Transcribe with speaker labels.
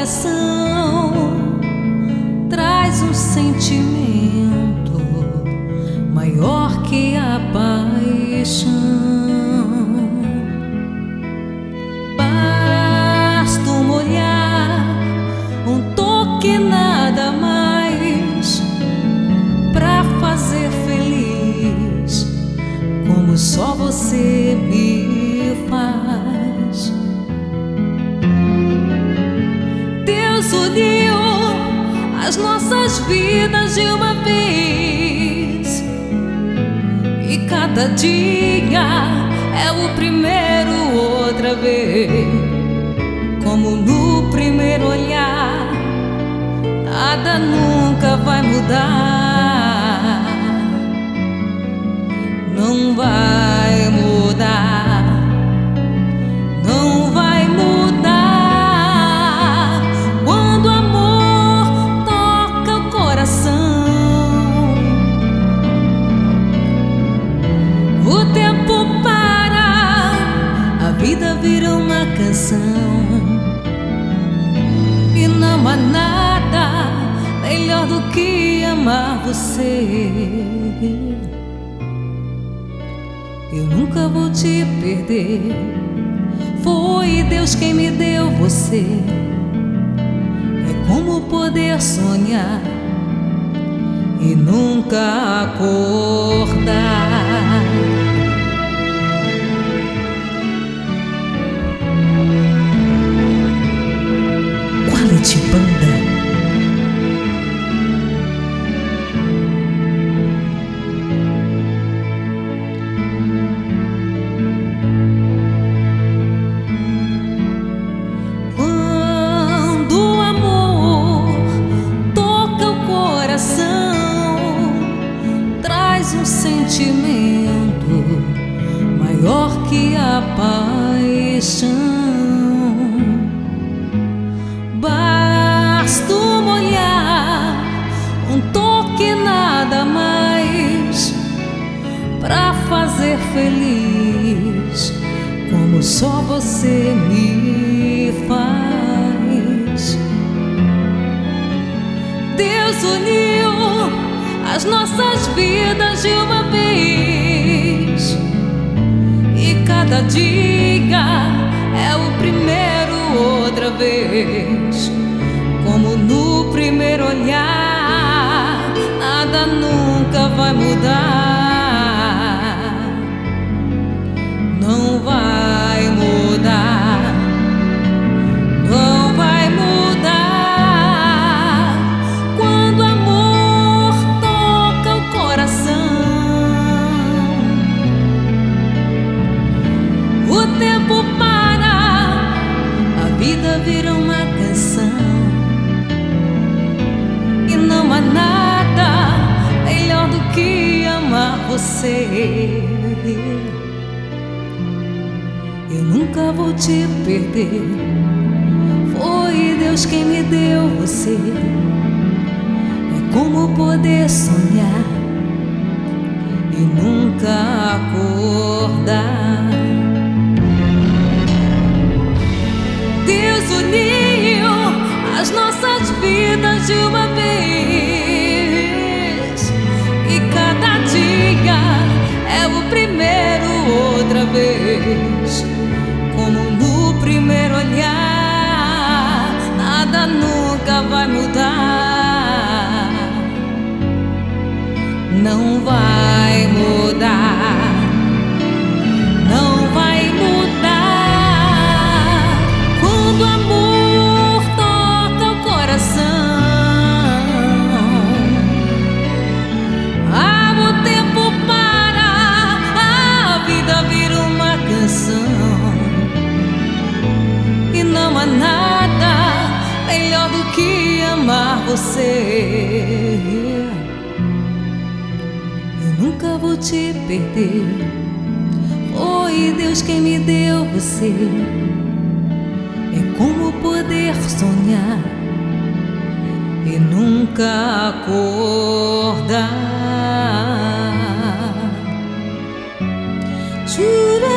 Speaker 1: coração traz um sentimento maior que a paixão. Basta um olhar, um toque, nada mais, pra fazer feliz como só você me faz. Deus uniu as nossas vidas de uma vez, e cada dia é o primeiro outra vez. Como no primeiro olhar, nada nunca vai mudar. Não vai mudar, não vai mudar. Quando o amor toca o coração, o tempo para, a vida vira uma canção. E não há nada melhor do que amar você. Eu nunca vou te perder, foi Deus quem me deu você. É como poder sonhar e nunca acordar. Quality Banda. Um sentimento maior que a paixão. Basta um olhar, um toque, nada mais, pra fazer feliz como só você me faz. Deus uniu as nossas vidas de uma vez, e cada dia é o primeiro outra vez. Como no primeiro olhar, nada nunca vai mudar. Não vai mudar, não vai mudar. Quando amor toca o coração, o tempo para, a vida vira uma canção. E não há nada melhor do que amar você. Eu nunca vou te perder, foi Deus quem me deu você. É como poder sonhar e nunca acordar. Deus uniu as nossas vidas de uma vez, e cada dia é o primeiro outra vez. Como no primeiro olhar, nada nunca vai mudar. Não vai mudar, não vai mudar. Quando o amor toca o coração, o tempo para, a vida vira uma canção. E não há nada melhor do que amar você. Eu nunca vou te perder, foi Deus quem me deu você. É como poder sonhar e nunca acordar. Juro.